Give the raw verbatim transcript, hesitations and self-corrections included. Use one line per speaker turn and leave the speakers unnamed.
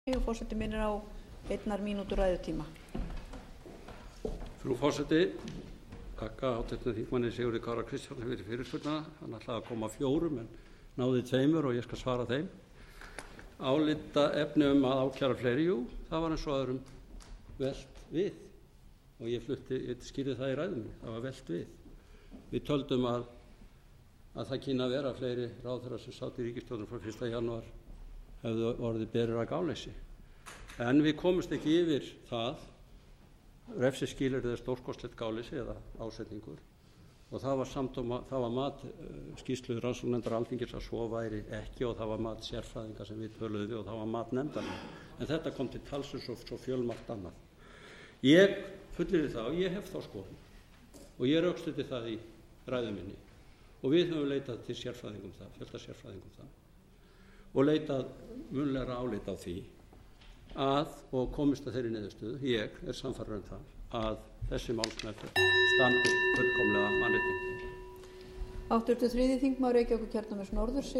og forseti minnir á einnar mínútu ræðutíma.
Frú forseti, þakka háttvirtum þingmanni Sigurði Kára Kristjánssyni fyrir fyrirspurnina. Hann ætlaði að koma fjórum en náði tveimur og ég skal svara þeim. Álitaefni um að ákæra fleiri, jú, það var eins og öðrum velt við og ég flutti, ég skýrði það í ræðunni, það var velt við. Við töldum að, að það kynni að vera fleiri ráðherrar sem sátu í ríkisstjórn frá fyrsta janúar hefðu orðið berir að gáleysi. En við komumst ekki yfir það, refsiskilyrði eða stórkostlegt gáleysi eða ásetningur, og það var samt og það var mat skýrslu rannsóknarnefndar Alþingis að svo væri ekki, og það var mat sérfræðinga sem við töluðum við, og það var mat nefndarinnar. En þetta kom til tals og svo fjölmargt annað. Ég fullyrði það og ég hef þá skoðun og ég rökstuddi það í ræðu minni, og við höfum leitað til sérfræðingum það, fjölda sérfræðingum það, og leitað munnlegra álita á því að, og komist að þeirri niðurstöðu, ég er sannfærður um það, að þessi málsmeðferð standi fullkomlega mannréttindi.
Háttvirtur þriðji þingmaður Reykjavíkurkjördæmis norður